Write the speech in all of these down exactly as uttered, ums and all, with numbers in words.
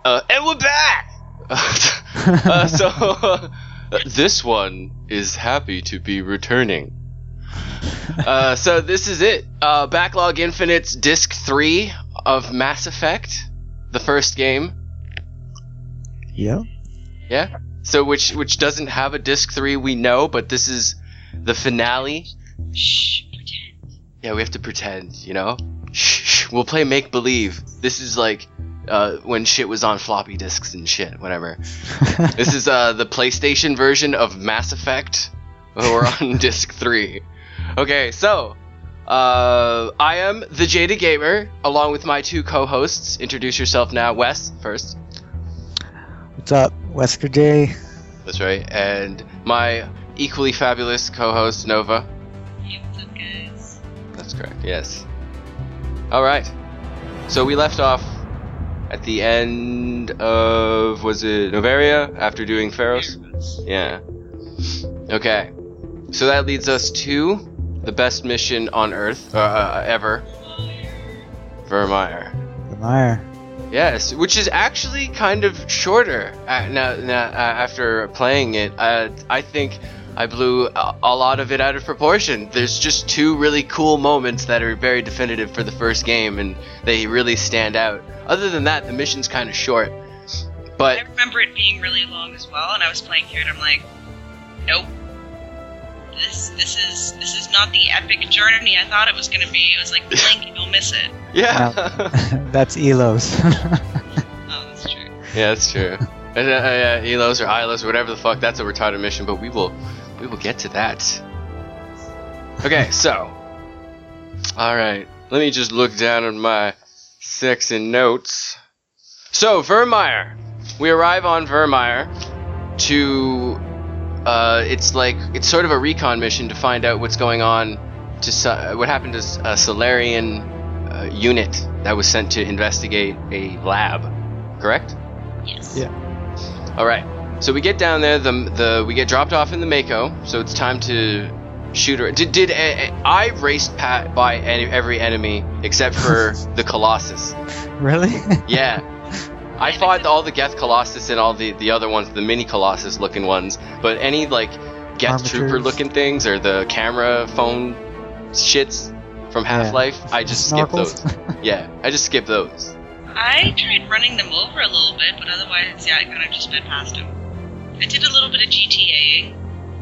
Uh, and we're back! uh, so, uh, this one is happy to be returning. Uh, so this is it. Uh, Backlog Infinite's Disc three of Mass Effect, the first game. Yep. Yeah? So which which doesn't have a Disc three, we know, but this is the finale. Shh, pretend. Yeah, we have to pretend, you know? Shh, shh, we'll play make-believe. This is like... Uh, when shit was on floppy disks and shit, whatever. This is uh, the PlayStation version of Mass Effect. We're on disc three. Okay, so uh, I am the Jada Gamer, along with my two co-hosts. Introduce yourself now, Wes first. What's up, Wesker J? That's right, and my equally fabulous co-host Nova. Hey, what's up, guys? That's correct. Yes. All right. So we left off at the end of, was it Novaria, after doing Pharos? Yeah. Okay. So that leads us to the best mission on Earth, uh, uh, ever. Virmire. Virmire. Yes, which is actually kind of shorter. Uh, now, now, uh, after playing it, uh, I think I blew a, a lot of it out of proportion. There's just two really cool moments that are very definitive for the first game, and they really stand out. Other than that, the mission's kind of short. But I remember it being really long as well, and I was playing through it. I'm like, nope. This this is this is not the epic journey I thought it was gonna be. It was like blink and you'll miss it. yeah, That's Elos. Oh, that's true. yeah, that's true. And, uh, uh, Elos or Ilos or whatever the fuck, that's a retarded mission. But we will we will get to that. Okay, so all right, let me just look down at my sexy notes. So Virmire, we arrive on Virmire to. Uh, it's like it's sort of a recon mission to find out what's going on to uh, what happened to a Solarian uh, unit that was sent to investigate a lab. Correct? Yes. Yeah. All right. So we get down there. The the we get dropped off in the Mako. So it's time to shoot her. Did did uh, I raced pat by any, every enemy except for the Colossus? Really? Yeah. I fought all the Geth Colossus and all the, the other ones, the mini Colossus looking ones, but any like Geth Armatures. Trooper looking things or the camera phone shits from Half-Life, Yeah. I just skip Snorkels? those. Yeah, I just skip those. I tried running them over a little bit, but otherwise, yeah, I kind of just sped past them. I did a little bit of GTAing.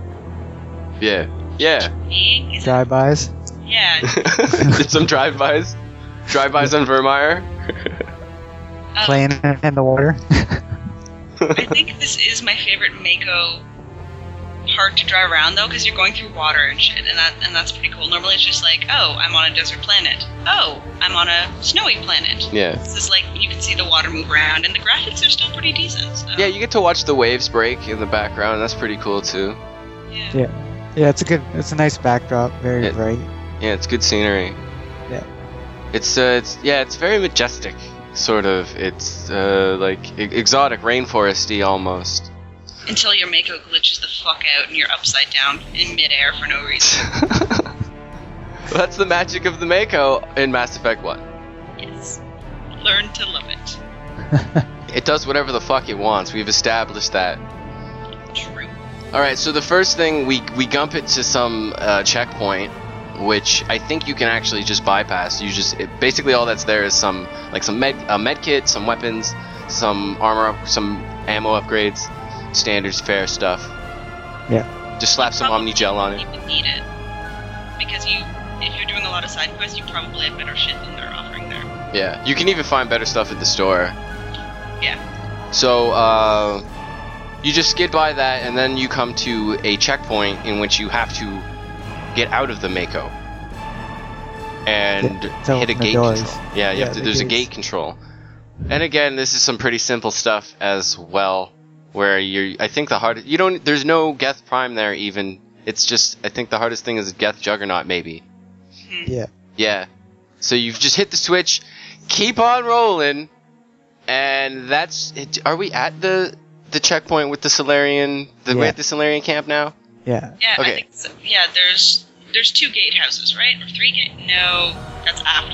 Yeah, yeah. GTAing is Drive-bys. yeah. Did some drive-bys, drive-bys on Virmire. Um, Playing in the water. I think this is my favorite Mako part to drive around though, because you're going through water and shit, and that and that's pretty cool. Normally it's just like, oh, I'm on a desert planet. Oh, I'm on a snowy planet. Yeah. This is like you can see the water move around, and the graphics are still pretty decent. So. Yeah, you get to watch the waves break in the background. That's pretty cool too. Yeah. Yeah. Yeah, it's a good, it's a nice backdrop. Very Yeah. bright. Yeah, it's good scenery. Yeah. It's uh, it's yeah, it's very majestic. Sort of. It's uh, like e- exotic, rainforesty almost. Until your Mako glitches the fuck out and you're upside down in midair for no reason. That's the magic of the Mako in Mass Effect one. Yes. Learn to love it. It does whatever the fuck it wants. We've established that. True. Alright, so the first thing, we, we gump it to some uh, checkpoint, which I think you can actually just bypass. You just it, basically all that's there is some like some med a med kit, some weapons, some armor, up, some ammo upgrades, standards fair stuff. Yeah. Just slap some Probably Omni Gel on it. You would need it because you, if you're doing a lot of side quests, you probably have better shit than they're offering there. Yeah, you can even find better stuff at the store. Yeah. So uh, you just skid by that, and then you come to a checkpoint in which you have to get out of the Mako and Yeah, to hit a open the gate doors. control. Yeah, you Yeah, have to, the there's a gates. gate control. And again, this is some pretty simple stuff as well, where you're. I think the hardest. You don't. There's no Geth Prime there even. It's just. I think the hardest thing is Geth Juggernaut maybe. Hmm. Yeah. Yeah. So you've just hit the switch, keep on rolling, and that's. It. Are we at the the checkpoint with the Solarian? The Yeah. we at the Solarian camp now? Yeah. Yeah, Okay. I think so. Yeah, there's there's two gatehouses, right? Or three gate? No, that's after.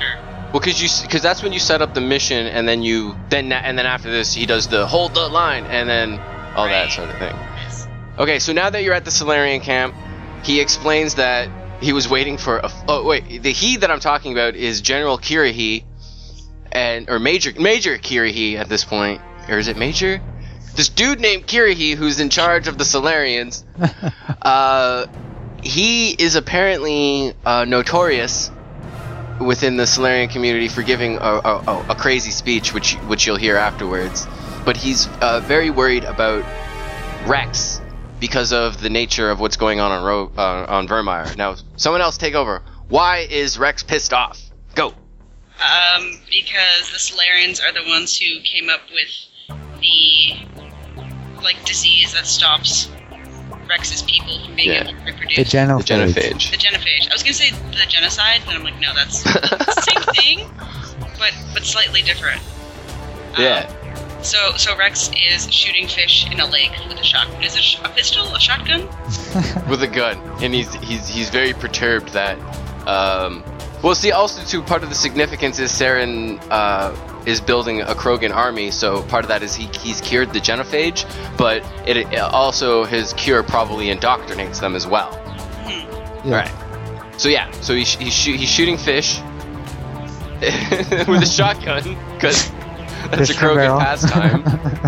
Well, cause you, cause that's when you set up the mission, and then you, then and then after this, he does the hold the line, and then all that Right. sort of thing. Okay, so now that you're at the Solarian camp, he explains that he was waiting for a. Oh wait, the he that I'm talking about is General Kirahi, and or Major Major Kirahi at this point, or is it Major? This dude named Kirahi who's in charge of the Solarians. uh, he is apparently uh, notorious within the Solarian community for giving a, a, a crazy speech, which which you'll hear afterwards. But he's uh, very worried about Rex because of the nature of what's going on on Ro- uh, on Vermeer. Now, someone else take over. Why is Rex pissed off? Go. Um, because the Solarians are the ones who came up with the like disease that stops Rex's people from being Yeah. able to reproduce. The The genophage. genophage. The genophage. I was gonna say the genocide, and I'm like, no, that's the same thing, but but slightly different. Um, Yeah. So so Rex is shooting fish in a lake with a shotgun. Is it a, sh- a pistol? A shotgun? With a gun, and he's he's he's very perturbed that. Um, well, see, also too, part of the significance is Saren uh, is building a Krogan army, so part of that is he he's cured the genophage, but it, it also his cure probably indoctrinates them as well. Hmm. Yeah. Right. So yeah, so he's he's, shoo- he's shooting fish with a shotgun because that's Fish a from Krogan barrel. pastime.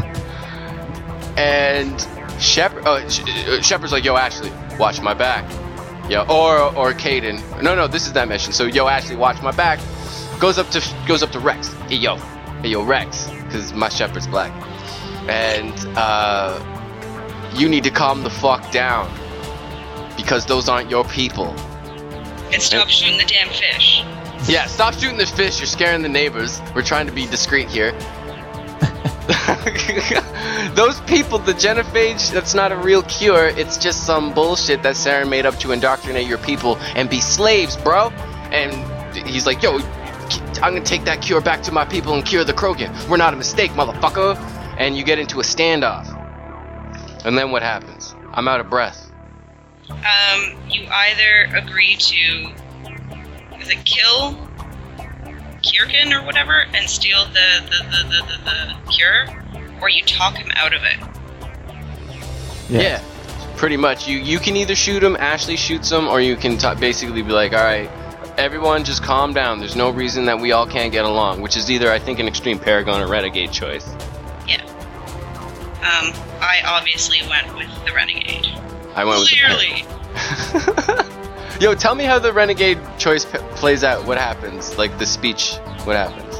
And Shepard, oh, Sh- uh, Shepard's like, yo, Ashley, watch my back. Yo, or or Caden. No, no, this is that mission. So yo, Ashley, watch my back. Goes up to goes up to Rex. Hey yo, hey yo, Rex, because my Shepard's black. And uh, you need to calm the fuck down because those aren't your people. And stop shooting the damn fish. Yeah, stop shooting the fish. You're scaring the neighbors. We're trying to be discreet here. Those people, the genophage, that's not a real cure. It's just some bullshit that Saren made up to indoctrinate your people and be slaves, bro. And he's like, yo, I'm gonna take that cure back to my people and cure the Krogan. We're not a mistake, motherfucker. And you get into a standoff. And then what happens? I'm out of breath. Um, you either agree to, is it kill Kirkin or whatever, and steal the the, the, the, the, the cure, or you talk him out of it. Yeah. Yeah, pretty much. You you can either shoot him, Ashley shoots him, or you can t- basically be like, all right, everyone just calm down. There's no reason that we all can't get along, which is either, I think, an Extreme Paragon or Renegade choice. Yeah. Um, I obviously went with the Renegade. I went with Clearly. the Yo, tell me how the Renegade choice p- plays out. What happens? Like the speech, what happens?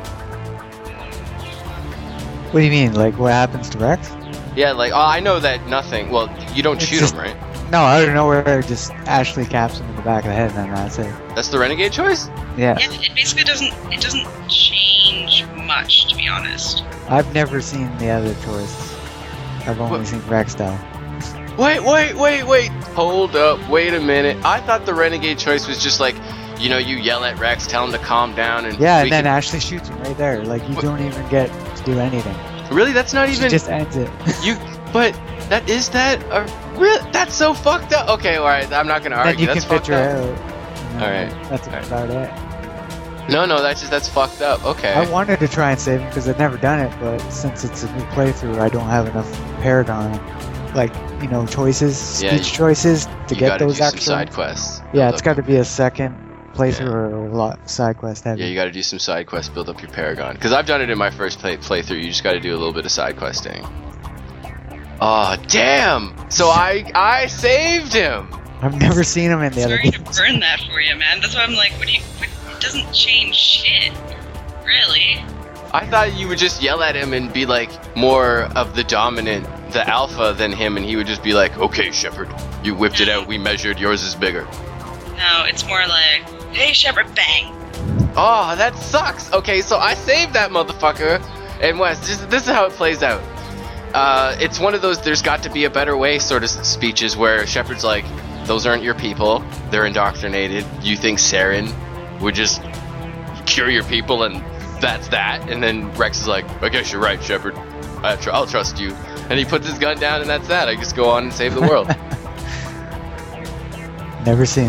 What do you mean? Like, what happens to Rex? Yeah, like, oh, I know that nothing. Well, you don't It's shoot just- him, right? No, I don't know where. Just Ashley caps him in the back of the head, and then that's it. That's the Renegade choice? Yeah. Yeah, it basically doesn't. It doesn't change much, to be honest. I've never seen the other choice. I've only What? seen Rex style. Wait, wait, wait, wait. Hold up. Wait a minute. I thought the Renegade choice was just like, you know, you yell at Rex, tell him to calm down, and Yeah, we and then can- Ashley shoots him right there. Like, you What? don't even get to do anything. Really, that's not She even just ends it. you. But that is that a real? That's so fucked up. Okay, all right. I'm not gonna then argue. you That's can fucked fit your up. out. And then Alright, That's alright. about it. No, no, that's just that's fucked up. Okay. I wanted to try and save him because I've never done it, but since it's a new playthrough, I don't have enough Paragon, like, you know, choices, Yeah, speech you- choices to you get gotta those do some extra. side quests. Yeah, Build it's up got to your- be a second playthrough or a lot side quest heavy. Yeah, you got to do some side quests, build up your Paragon. Because I've done it in my first play playthrough. You just got to do a little bit of side questing. Oh damn! So I I saved him. I've never seen him in the other Sorry to games. burn that for you, man. That's why I'm like, what do you? What, it doesn't change shit, really. I thought you would just yell at him and be like more of the dominant, the alpha than him, and he would just be like, "Okay, Shepard, you whipped it out. We measured. Yours is bigger." No, it's more like, hey, Shepard, bang. Oh, that sucks. Okay, so I saved that motherfucker. And Wes, this, this is how it plays out. Uh, it's one of those "there's got to be a better way" sort of speeches where Shepard's like, "Those aren't your people. They're indoctrinated. You think Saren would just cure your people and that's that?" And then Rex is like, "I guess you're right, Shepard. I tr- I'll trust you." And he puts his gun down and that's that. I just go on and save the world. Never seen it.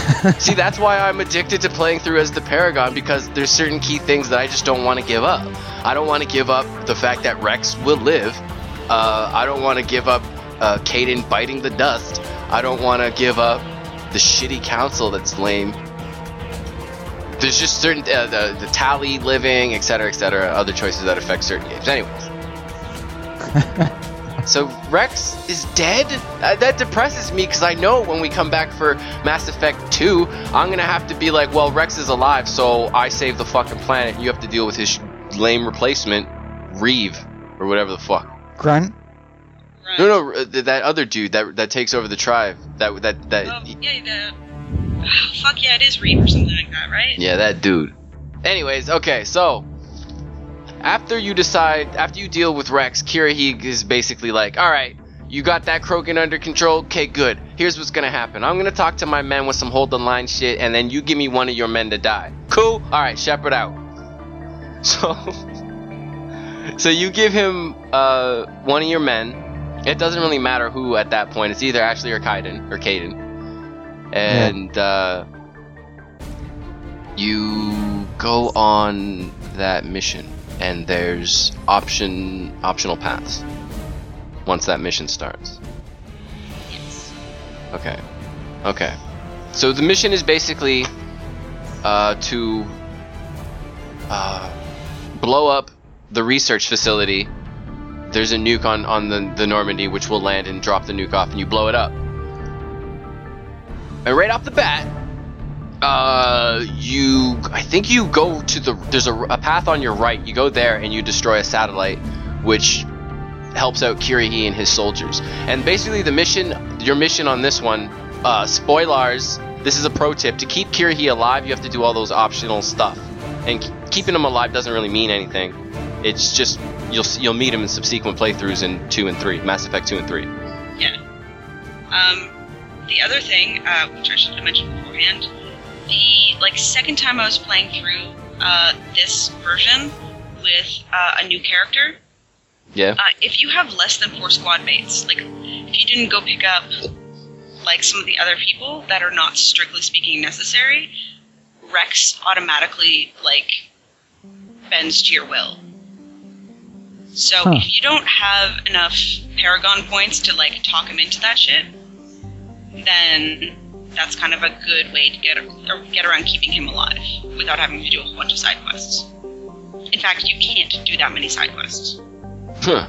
See, that's why I'm addicted to playing through as the Paragon, because there's certain key things that I just don't want to give up. I don't want to give up the fact that Rex will live. Uh, I don't want to give up uh, Caden biting the dust. I don't want to give up the shitty council that's lame. There's just certain uh, the the tally living, et cetera, et cetera. Other choices that affect certain games. Anyways. So Rex is dead? Uh, that depresses me, because I know when we come back for Mass Effect two, I'm gonna have to be like, well, Rex is alive, so I saved the fucking planet. You have to deal with his sh- lame replacement, Reeve, or whatever the fuck. Grunt? Right. No, no, uh, that other dude that that takes over the tribe. That that that. Oh, yeah, the... Oh, fuck yeah, it is Reeve or something like that, right? Yeah, that dude. Anyways, okay, so after you decide, after you deal with Rex, Kirihige is basically like, alright, you got that Krogan under control? Okay, good. Here's what's gonna happen. I'm gonna talk to my men with some hold the line shit, and then you give me one of your men to die. Cool? Alright, Shepard out. So, so you give him uh, one of your men. It doesn't really matter who at that point. It's either Ashley or Kaiden, or Caden. And uh, you go on that mission. And there's option optional paths once that mission starts. Yes. Okay. Okay. So the mission is basically uh, to uh, blow up the research facility. There's a nuke on, on the, the Normandy, which will land and drop the nuke off, and you blow it up. And right off the bat, Uh, you, I think you go to the, there's a, a path on your right, you go there and you destroy a satellite, which helps out Kirihige and his soldiers. And basically the mission, your mission on this one, uh, spoilers, this is a pro tip, to keep Kirihige alive, you have to do all those optional stuff. And keeping him alive doesn't really mean anything. It's just, you'll you'll meet him in subsequent playthroughs in two and three, Mass Effect two and three. Yeah. Um, the other thing, uh, which I should have mentioned beforehand, the like second time I was playing through uh, this version with uh, a new character. Yeah. Uh, if you have less than four squad mates, like if you didn't go pick up like some of the other people that are not strictly speaking necessary, Rex automatically like bends to your will. So Huh. if you don't have enough Paragon points to like talk him into that shit, then that's kind of a good way to get or get around keeping him alive without having to do a whole bunch of side quests. In fact, you can't do that many side quests. Huh.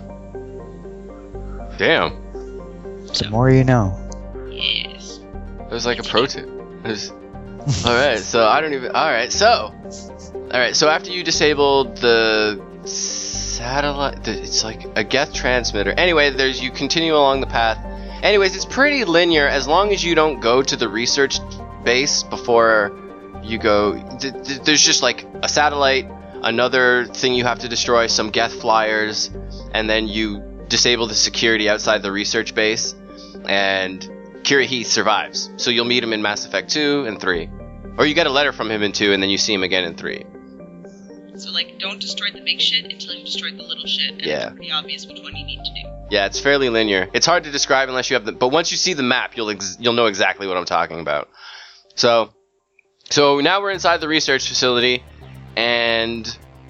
Damn. The more you know. Yes. It was like a pro tip. It was... Alright, so I don't even... Alright, so... Alright, so after you disabled the satellite... The, it's like a Geth transmitter. Anyway, there's you continue along the path. Anyways, it's pretty linear as long as you don't go to the research base before you go. Th- th- there's just like a satellite, another thing you have to destroy, some Geth flyers, and then you disable the security outside the research base, and Kirihige survives. So you'll meet him in Mass Effect two and three. Or you get a letter from him in two, and then you see him again in three. So like, don't destroy the big shit until you've destroyed the little shit, and Yeah. it's pretty obvious which one you need to do. Yeah, it's fairly linear. It's hard to describe unless you have the... But once you see the map, you'll ex- you'll know exactly what I'm talking about. So, so now we're inside the research facility, and...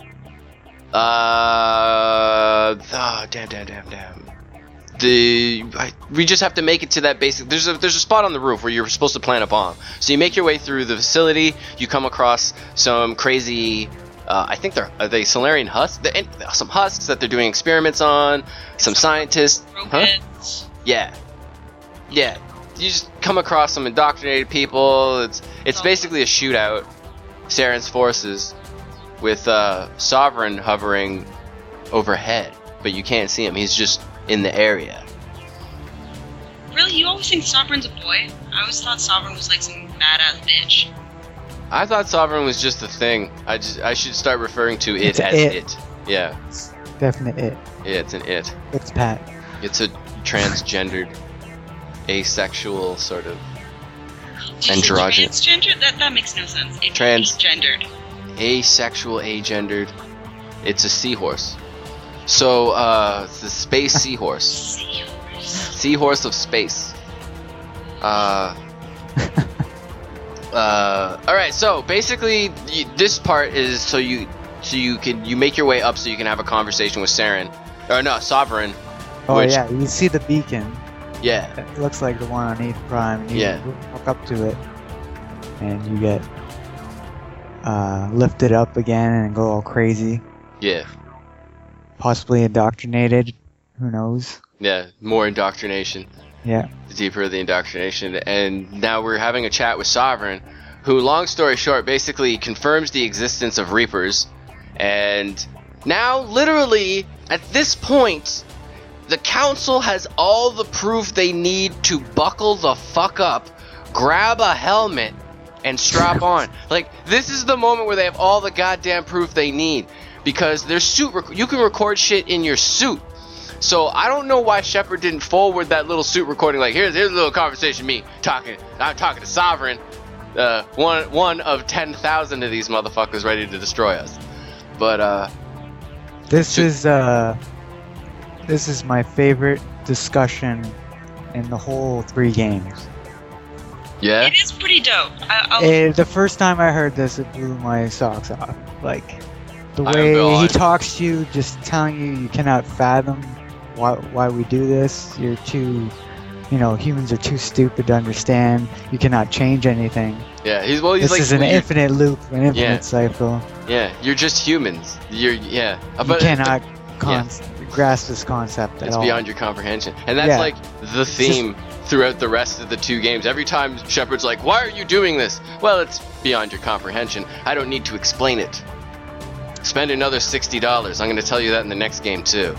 Uh... Oh, damn, damn, damn, damn. The... I, we just have to make it to that basic... There's a, there's a spot on the roof where you're supposed to plant a bomb. So you make your way through the facility, you come across some crazy... Uh, I think they're are they Solarian husks. They're in, some husks that they're doing experiments on. Some scientists. Huh? Robots. Yeah. Yeah. You just come across some indoctrinated people. It's it's basically a shootout. Saren's forces with uh, Sovereign hovering overhead, but you can't see him. He's just in the area. Really, you always think Sovereign's a boy? I always thought Sovereign was like some badass bitch. I thought Sovereign was just a thing. I just I should start referring to it It's as it. it. Yeah. Definite it. Yeah, it's an it. It's Pat. It's a transgendered, asexual sort of Did you say Androgynous. transgender? That that makes no sense. It's Trans- gendered. asexual, agendered. It's a seahorse. So, uh, it's the space seahorse. Seahorse. Seahorse of space. Uh, uh, all right. So basically, y- this part is so you so you can you make your way up so you can have a conversation with Saren, or no, Sovereign. Oh which, yeah, you see the beacon. Yeah. It looks like the one on Eve Prime. And you Yeah. walk up to it, and you get uh, lifted up again and go all crazy. Yeah. Possibly indoctrinated. Who knows? Yeah. More indoctrination. Yeah. The deeper the indoctrination, and now we're having a chat with Sovereign, who, long story short, basically confirms the existence of Reapers, and now, literally, at this point, the Council has all the proof they need to buckle the fuck up, grab a helmet, and strap on. Like, this is the moment where they have all the goddamn proof they need, because their suit, rec- you can record shit in your suit. So I don't know why Shepard didn't forward that little suit recording. Like, here's here's a little conversation. Me talking, I'm talking to Sovereign, uh, one one of ten thousand of these motherfuckers ready to destroy us. But uh, This So- is uh, this is my favorite discussion in the whole three games. yeah, It is pretty dope. I, I'll, Eh, the first time I heard this, it blew my socks off. Like the I way know, he I- talks to you, just telling you you cannot fathom why why we do this. You're too, you know, humans are too stupid to understand. You cannot change anything. yeah. He's well. He's This like, is an well, you're- infinite loop, an infinite Yeah. cycle. yeah. You're just humans. You're yeah. Uh, You but cannot con- grasp this concept at It's all. beyond your comprehension, and that's Yeah. like the theme throughout the rest of the two games. Every time Shepard's like, "Why are you doing this?" Well, it's beyond your comprehension. I don't need to explain it. Spend another sixty dollars. I'm going to tell you that in the next game too.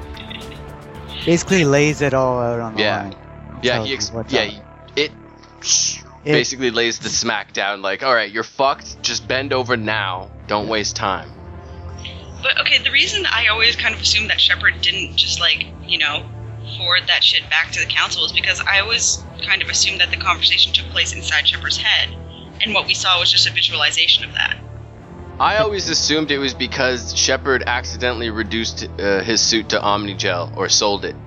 Basically, lays it all out on the Yeah. line. Yeah, Tells he you ex- what's yeah, up. he- it, It- basically lays the smack down. Like, all right, you're fucked. Just bend over now. Don't waste time. but okay, the reason I always kind of assumed that Shepard didn't just like, you know, forward that shit back to the Council is because I always kind of assumed that the conversation took place inside Shepard's head, and what we saw was just a visualization of that. I always assumed it was because Shepard accidentally reduced uh, his suit to Omnigel or sold it.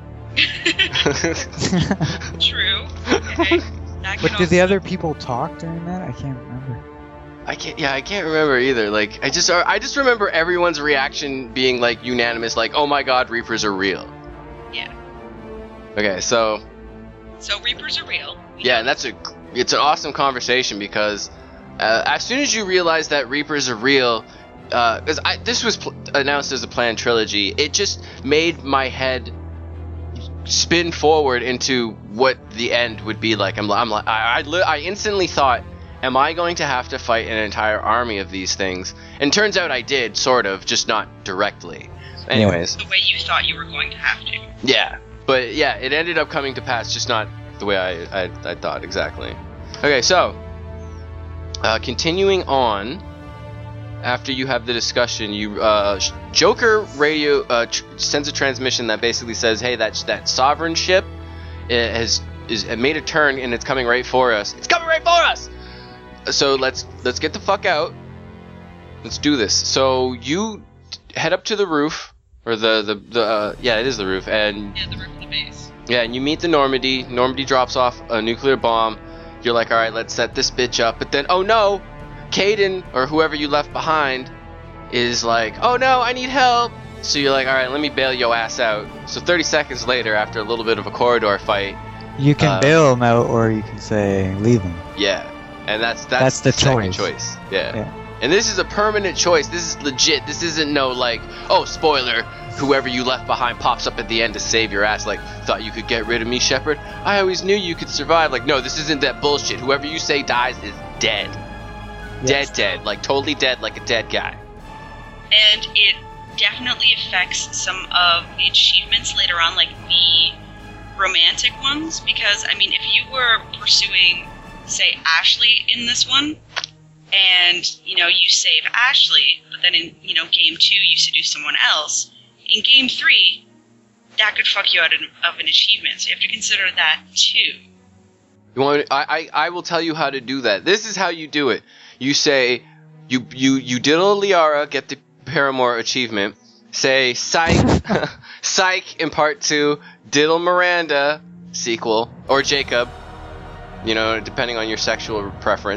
True. Okay. That can But did also- the other people talk during that? I can't remember. I can't. Yeah, I can't remember either. Like, I just, I just remember everyone's reaction being like unanimous, like, "Oh my God, Reapers are real." Yeah. Okay, so So Reapers are real. yeah, and that's a, it's an awesome conversation because uh, as soon as you realize that Reapers are real, because I this was pl- announced as a planned trilogy, it just made my head spin forward into what the end would be like. I'm, I'm like, I, I, li- I instantly thought, am I going to have to fight an entire army of these things? And turns out I did, sort of, just not directly. Anyways, The way you thought you were going to have to. yeah, but yeah, it ended up coming to pass, just not the way I, I, I thought exactly. Okay, so uh, continuing on. After you have the discussion, you uh, sh- Joker radio uh, tr- sends a transmission that basically says, "Hey, that that Sovereign ship uh, has is uh, made a turn and it's coming right for us. It's coming right for us. So let's let's get the fuck out. Let's do this." So you t- head up to the roof, or the the the uh, yeah, it is the roof, and Yeah, the roof of the base. yeah, and you meet the Normandy. Normandy drops off a nuclear bomb. You're like, all right, let's set this bitch up. But then, oh no, Caden, or whoever you left behind, is like, oh no, I need help. So you're like, all right, let me bail your ass out. So thirty seconds later, after a little bit of a corridor fight, You can Uh, bail him out, or you can say leave him. yeah, and that's that's, That's the second choice. choice. Yeah. Yeah. And this is a permanent choice. This is legit. This isn't no like, oh, spoiler, whoever you left behind pops up at the end to save your ass. Like, thought you could get rid of me, Shepard? I always knew you could survive. Like, no, this isn't that bullshit. Whoever you say dies is dead. Yes. Dead, dead. Like, totally dead, like a dead guy. And it definitely affects some of the achievements later on, like the romantic ones, because, I mean, if you were pursuing, say, Ashley in this one, and, you know, you save Ashley, but then in, you know, game two you seduce someone else, in game three, that could fuck you out of of an achievement, so you have to consider that too. You want? I, I I will tell you how to do that. This is how you do it. You say, you you you diddle Liara, get the Paramore achievement. Say psych, psych in part two. Diddle Miranda sequel or Jacob. You know, depending on your sexual preference.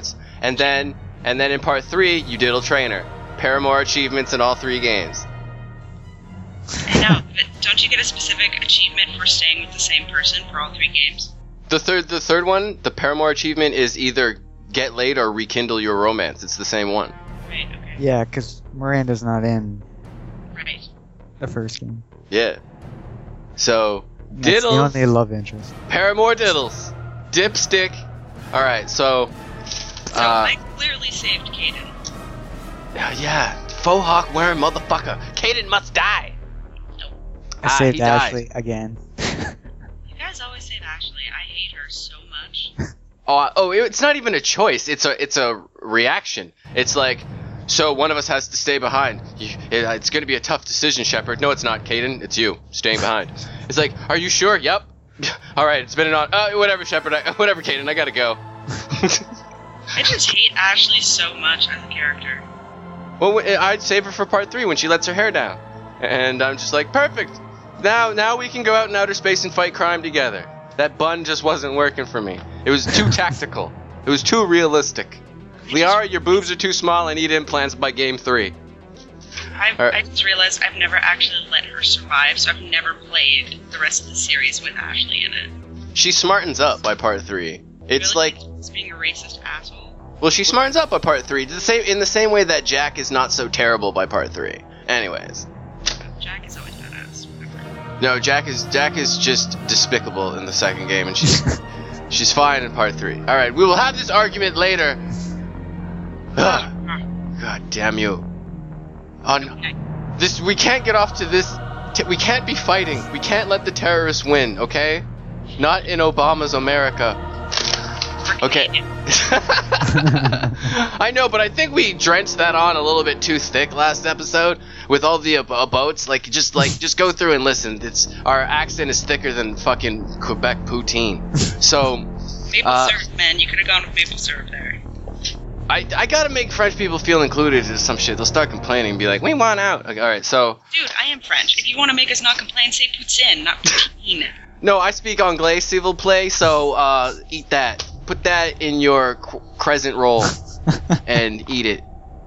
And then, and then in part three, you diddle Trainer. Paramore achievements in all three games. And now, but don't you get a specific achievement for staying with the same person for all three games? The third, the third one, the Paramore achievement is either get laid or rekindle your romance. It's the same one. Right. Okay. Yeah, because Miranda's not in Right. the first game. Yeah. So, And that's diddles. the only love interest. Paramore diddles. Dipstick. Alright, so... So Uh, I clearly saved Caden. uh, yeah, faux hawk wearing motherfucker. Caden must die. I Ah, saved he died. Ashley again. You guys always say Ashley. I hate her so much. Oh, oh, it's not even a choice. It's a, it's a reaction. It's like, so one of us has to stay behind. You, it, it's going to be a tough decision, Shepard. No, it's not, Caden. It's you staying behind. It's like, are you sure? Yep. All right, it's been an on. Uh, whatever, Shepard. I, whatever, Caden. I gotta go. I just hate Ashley so much as a character. Well, I'd save her for part three when she lets her hair down, and I'm just like, perfect. Now, now we can go out in outer space and fight crime together. That bun just wasn't working for me. It was too tactical. It was too realistic. Liara, your boobs are too small. I need implants by game three. I've, Alright. I just realized I've never actually let her survive, so I've never played the rest of the series with Ashley in it. She smartens up by part three. It's Really? like, It's being a racist asshole. well, she smartens up by part three. The same, in the same way that Jack is not so terrible by part three. Anyways, Jack is always badass. Whatever. no, Jack is Jack is just despicable in the second game, and she's she's fine in part three. All right, we will have this argument later. Ugh. God damn you! On Okay. this, we can't get off to this. T- we can't be fighting. We can't let the terrorists win. Okay? Not in Obama's America. We're Okay. Canadian. I know, but I think we drenched that on a little bit too thick last episode with all the ab- aboats. Like, just like just go through and listen. It's our accent is thicker than fucking Quebec poutine. So Maple Uh, syrup, man. You could have gone with maple syrup there. I I gotta make French people feel included in some shit. They'll start complaining and be like, we want out. Like, all right, so Dude, I am French. If you want to make us not complain, say poutine, not poutine. no, I speak anglais, s'il vous plaît. So uh, eat that. Put that in your cr- crescent roll and eat it.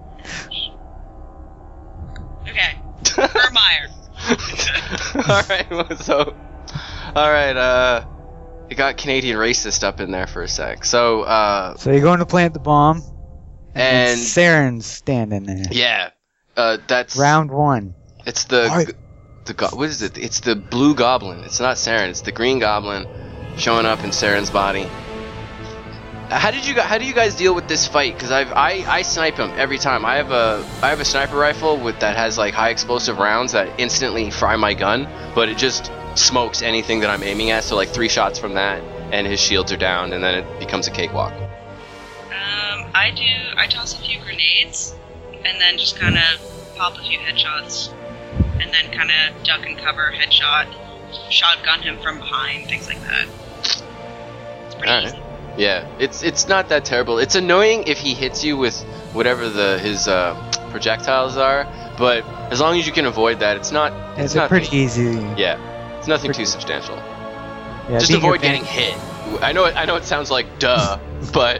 Okay. Vermeer. all right, well, so all right, uh, it got Canadian racist up in there for a sec. So uh, So you're going to plant the bomb, and, and Saren's standing there. yeah, uh, that's Round one. It's the Alright. the go- what is it? It's the blue goblin. It's not Saren. It's the green goblin showing up in Saren's body. How did you gu- how do you guys deal with this fight? Because I've I, I snipe him every time. I have a I have a sniper rifle with that has like high explosive rounds that instantly fry my gun, but it just smokes anything that I'm aiming at. So like three shots from that, and his shields are down, and then it becomes a cakewalk. Um, I do. I toss a few grenades, and then just kind of pop a few headshots, and then kind of duck and cover, headshot, shotgun him from behind, things like that. It's pretty All right. easy. Yeah, it's it's not that terrible. It's annoying if he hits you with whatever the his uh, projectiles are, but as long as you can avoid that, it's not. It's It's not pretty easy. Yeah, it's nothing Pretty- too substantial. Yeah, Just being avoid your getting fan- hit. I know it. I know it sounds like duh, but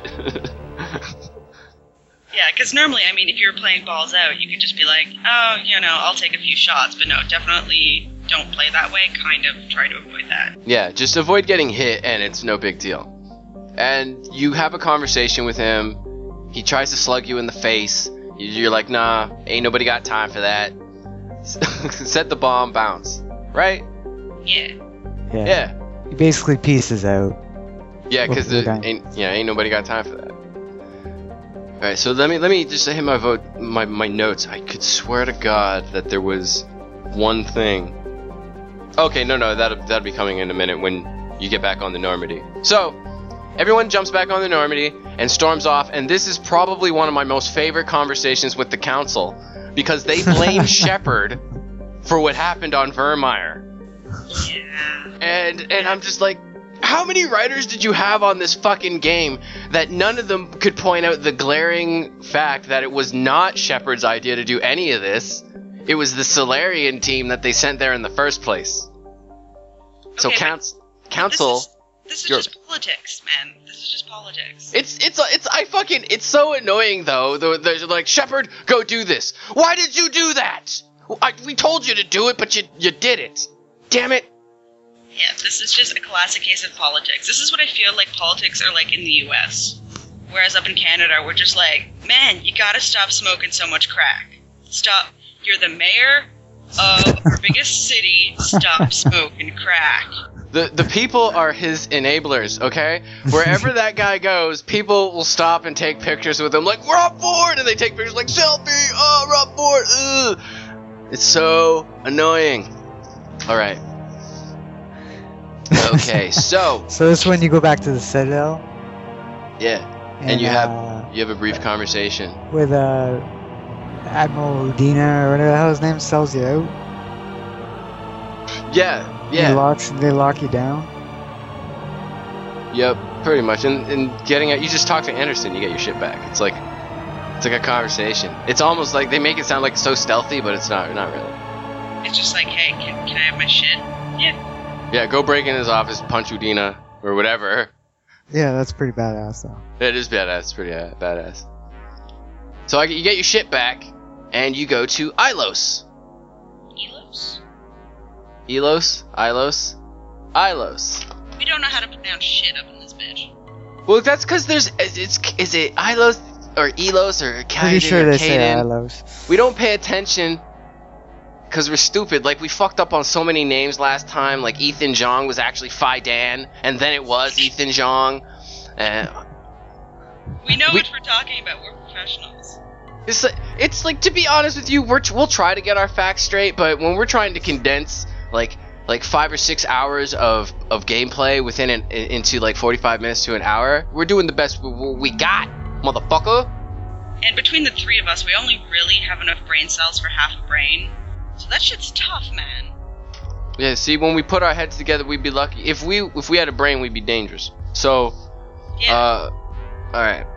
Yeah, because normally, I mean, if you were playing balls out, you could just be like, oh, you know, I'll take a few shots, but no, definitely don't play that way. Kind of try to avoid that. yeah, just avoid getting hit, and it's no big deal. And you have a conversation with him. He tries to slug you in the face. You're like, nah, ain't nobody got time for that. Set the bomb, bounce. Right? Yeah. Yeah. Yeah. He basically pieces out. Yeah, because Well, okay. ain't yeah ain't nobody got time for that. All right, so let me let me just hit my vote my my notes. I could swear to God that there was one thing. Okay, no no that that'll be coming in a minute when you get back on the Normandy. So everyone jumps back on the Normandy and storms off, and this is probably one of my most favorite conversations with the Council because they blame Shepard for what happened on Vermeer. Yeah. And and I'm just like, how many writers did you have on this fucking game that none of them could point out the glaring fact that it was not Shepard's idea to do any of this? It was the Solarian team that they sent there in the first place. So Okay, council, council, This is, This is You're- just politics, man. This is just politics. It's it's it's I fucking it's so annoying though. They're, they're like, Shepard, go do this. Why did you do that? I, we told you to do it, but you you did it. Damn it. Yeah, this is just a classic case of politics. This is what I feel like politics are like in the U S. Whereas up in Canada, we're just like, man, you gotta stop smoking so much crack. Stop. You're the mayor of our biggest city. Stop smoking crack. The the people are his enablers, okay? Wherever that guy goes, people will stop and take pictures with him, like, we're on board! And they take pictures like, selfie! Oh, we're on board! Ugh. It's so annoying. Alright. Okay, so, So this is when you go back to the Citadel. yeah. And, And you have uh, you have a brief conversation. with uh, Admiral Udina or whatever the hell his name sells you out. Yeah, He yeah. locks. They lock you down. Yep, pretty much. And, and getting it, you just talk to Anderson, you get your shit back. It's like, it's like a conversation. It's almost like they make it sound like it's so stealthy, but it's not. Not really. It's just like, hey, can, can I have my shit? Yeah. Yeah, go break in his office, punch Udina or whatever. Yeah, that's pretty badass though. It is badass. It's pretty uh, badass. So I, you get your shit back, and you go to Ilos. Elos? Elos? Ilos? Ilos. We don't know how to pronounce shit up in this bitch. Well, that's because there's it's is it Ilos or Elos or Kaiden Pretty sure or they say Kaiden? Ilos. We don't pay attention because we're stupid. Like, we fucked up on so many names last time. Like, Ethan Jong was actually Phi Dan, and then it was Ethan Jong. And We know We- what we're talking about. We're professionals. it's like, it's like, to be honest with you, we're we'll try to get our facts straight, but when we're trying to condense like like five or six hours of of gameplay within an, into like forty-five minutes to an hour, we're doing the best we, we got, motherfucker. And between the three of us, we only really have enough brain cells for half a brain. So that shit's tough, man. Yeah, see, when we put our heads together, we'd be lucky. If we if we had a brain, we'd be dangerous. So, Yeah. uh, all right.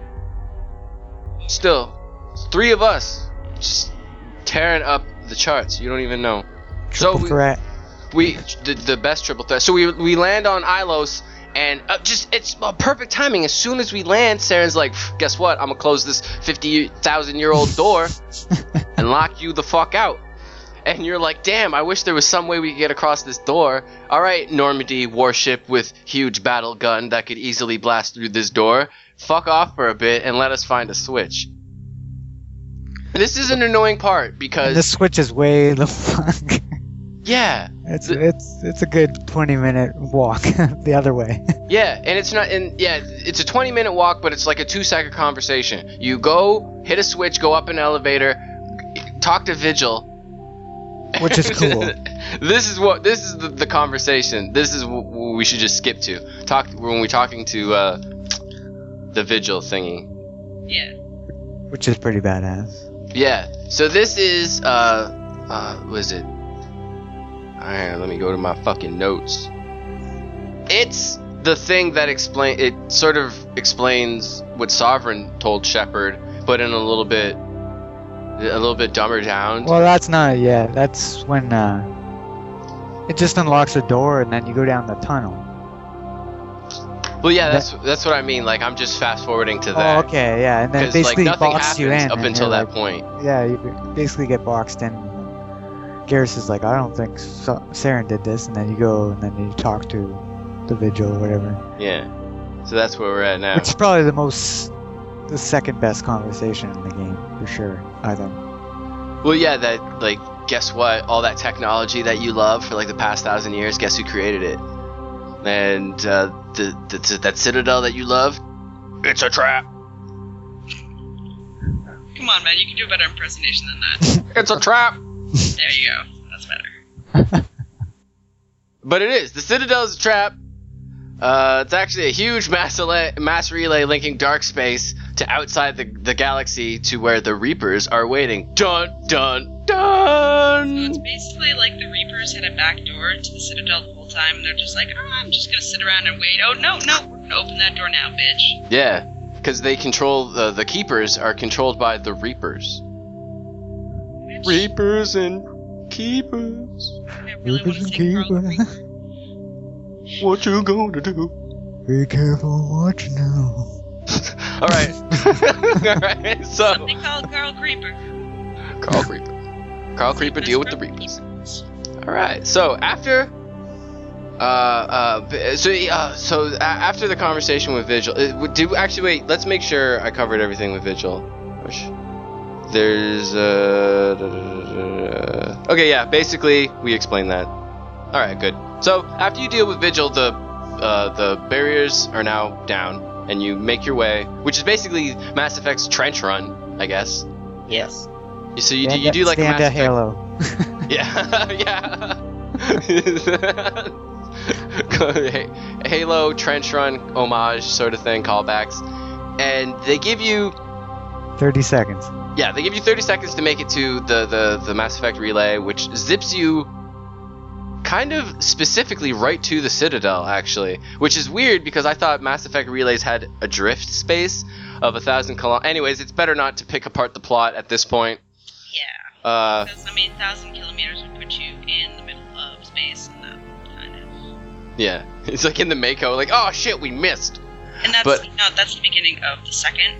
Still, it's three of us just tearing up the charts. You don't even know. So Triple we, threat. we the, the best triple threat. So we we land on Ilos, and uh, just it's uh, perfect timing. As soon as we land, Saren's like, guess what? I'm gonna close this fifty thousand year old door and lock you the fuck out. And you're like, damn, I wish there was some way we could get across this door. Alright, Normandy warship with huge battle gun that could easily blast through this door. Fuck off for a bit and let us find a switch. This is an annoying part because... This switch is way the fuck. Yeah, It's The- it's it's a good twenty minute walk the other way. yeah, and it's not... and yeah, it's a twenty minute walk, but it's like a two second conversation. You go, hit a switch, go up an elevator, talk to Vigil... Which is cool. This is what this is the, the conversation. This is what we should just skip to. Talk when we're talking to uh, the Vigil thingy. Yeah. Which is pretty badass. Yeah. So this is uh uh what is it? Alright, let me go to my fucking notes. It's the thing that explain it sort of explains what Sovereign told Shepard, but in a little bit a little bit dumber down. Well, that's not yeah. That's when uh, it just unlocks a door and then you go down the tunnel. Well, yeah, that's that's what I mean. Like, I'm just fast forwarding to that. Oh, okay, yeah, and then Because like basically nothing box happens you in up and until you're that like- point. Yeah, you basically get boxed in. Garrus is like, I don't think so- Saren did this, and then you go and then you talk to the Vigil or whatever. Yeah. So that's where we're at now. Which is probably the most, the second best conversation in the game for sure. I think. Well, yeah, that, like, guess what? All that technology that you love for, like, the past thousand years, guess who created it? And, uh, the, the, that Citadel that you love? It's a trap! Come on, man. You can do a better impersonation than that. It's a trap! There you go. That's better. But it is. The Citadel is a trap. Uh, it's actually a huge mass, ele- mass relay linking dark space to outside the, the galaxy to where the Reapers are waiting. Dun, dun, dun! So it's basically like the Reapers had a back door to the Citadel the whole time, and they're just like, oh, I'm just gonna sit around and wait. Oh, no, no, we're gonna open that door now, bitch. Yeah, because they control the the Keepers are controlled by the Reapers. Bitch. Reapers and Keepers. I really want Reapers to and sing Carl the Keepers. Reaper. What you gonna do? Be careful what you know. All right. All right. So Something called Carl Creeper. Carl Creeper. Carl Creeper, deal with the Reapers. All right. So after, uh, uh, so uh, so a- after the conversation with Vigil, uh, do actually wait. Let's make sure I covered everything with Vigil. Which there's uh, da- da- da- da- da. Okay, yeah. Basically, we explained that. All right, good. So after you deal with Vigil, the uh, the barriers are now down, and you make your way, which is basically Mass Effect's trench run, I guess. Yes. You- So you do, Stand you do up- like a stand Mass up Effect. Halo. Yeah, yeah. Halo trench run homage sort of thing, callbacks, and they give you thirty seconds. yeah they give you thirty seconds to make it to the the the Mass Effect relay, which zips you kind of specifically right to the Citadel, actually, which is weird because I thought Mass Effect relays had a drift space of a thousand kilo. Anyways, it's better not to pick apart the plot at this point. Yeah. Uh, Because, I mean, one thousand kilometers would put you in the middle of space, and that kind of. yeah, it's like in the Mako, like oh shit, we missed. And that's But- no, that's the beginning of the second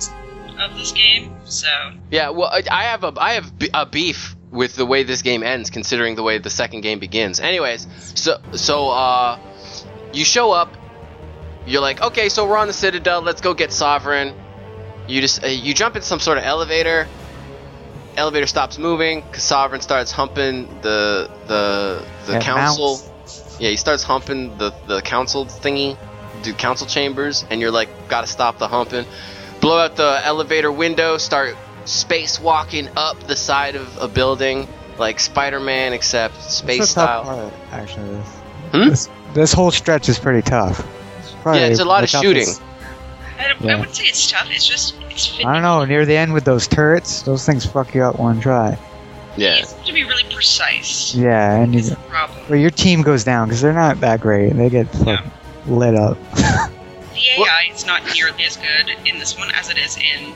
of this game. So Yeah, well, I I have a I have b- a beef with the way this game ends, considering the way the second game begins. Anyways, so so uh, you show up, you're like, okay, so we're on the Citadel, let's go get Sovereign. You just uh, you jump in some sort of elevator. Elevator stops moving because Sovereign starts humping the the the That council. mounts. Yeah, he starts humping the the council thingy, the council chambers, and you're like, gotta stop the humping. Blow out the elevator window, start spacewalking up the side of a building like Spider-Man, except space It's a tough style. part, actually. This, Hmm? this, this whole stretch is pretty tough. It's probably Yeah, it's a lot the of shooting. toughest- I, don't- Yeah. I wouldn't say it's tough. It's just it's finicky. I don't know. Near the end with those turrets, those things fuck you up one try. Yeah, You have to be really precise. Yeah, and It's you, the problem. well, your team goes down because they're not that great. They get fucking lit up. The A I What- is not nearly as good in this one as it is in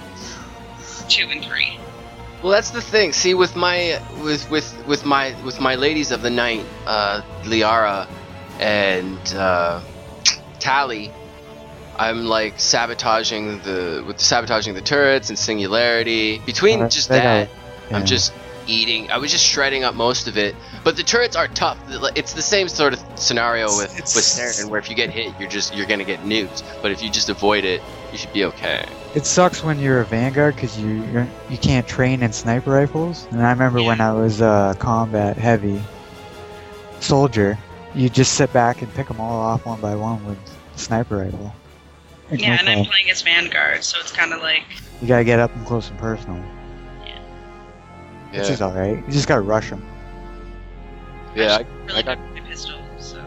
two and three. well, that's the thing. See, with my with with with my with my ladies of the night, uh, Liara and uh, Tally, I'm like sabotaging the with sabotaging the turrets and Singularity. Between Uh, just they that, Yeah. I'm just eating. I was just shredding up most of it. But the turrets are tough. It's the same sort of scenario with It's- with Saren, where if you get hit, you're just you're gonna get nuked. But if you just avoid it, you should be okay. It sucks when you're a Vanguard because you you're, you can't train in sniper rifles. And I remember when I was uh, combat heavy soldier, you just sit back and pick them all off one by one with sniper rifle. It's Yeah, no and I'm problem. playing as Vanguard, so it's kind of like You gotta get up and close and personal, which Yeah, is all right. You just gotta rush them. yeah, I, really I got good with my pistol. So